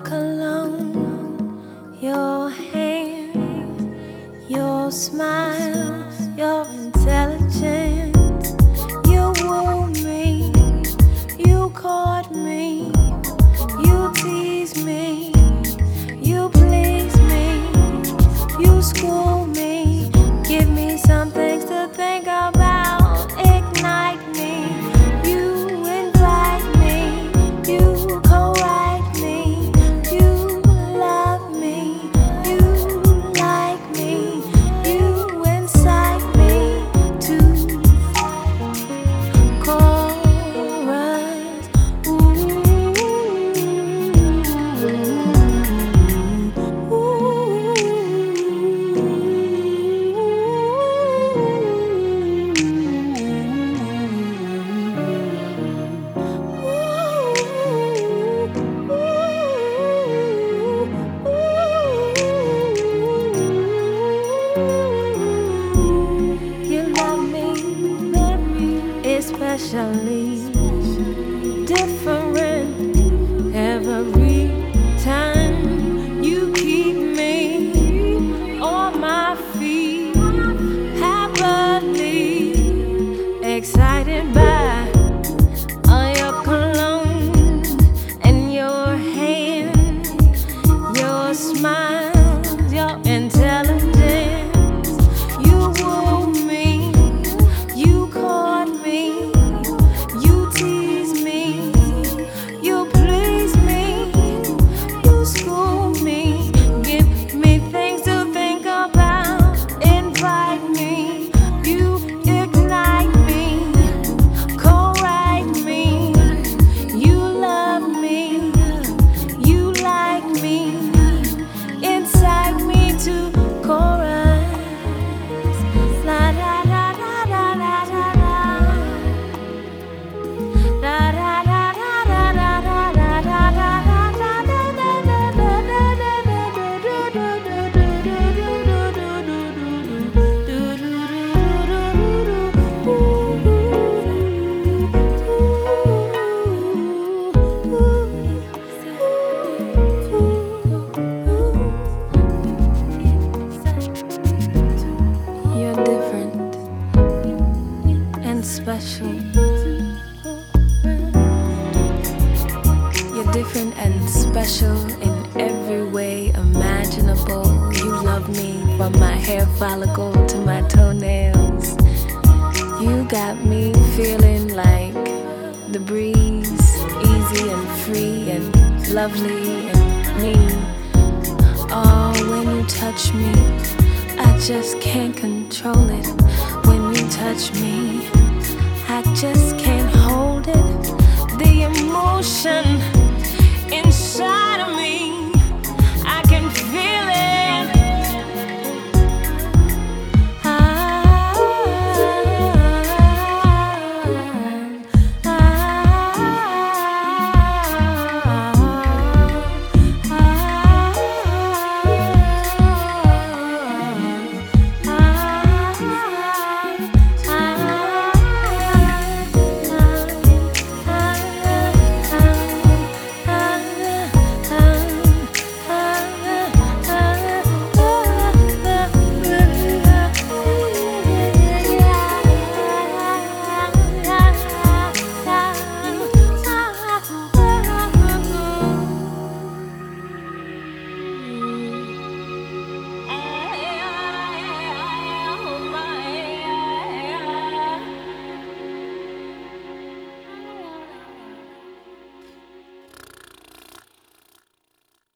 cologne, your hand, your smile, your intelligence. You woo me, you caught me, you tease me, you please me, you school me, give me some things to think about, ignite me, you invite me, you co-write me, you love me, you like me, you incite me to chorus. You love me, especially different every time. You keep me on my feet, happily excited by your cologne and your hand, your smile, your intelligence. You woo me, you caught me, you tease me, you please me, you school me, give me things to think about, invite me, you ignite me, co-write me, you love me, you like me, incite me to chorus. La da da da da da da da. Da da da da da da da da da da You're different and special. You're different and special in every way imaginable. You love me from my hair follicle to my toenails. You got me feeling like the breeze, easy and free and lovely and me. Oh, when you touch me, I just can't control it. When you touch me, I just can't hold it. The emotion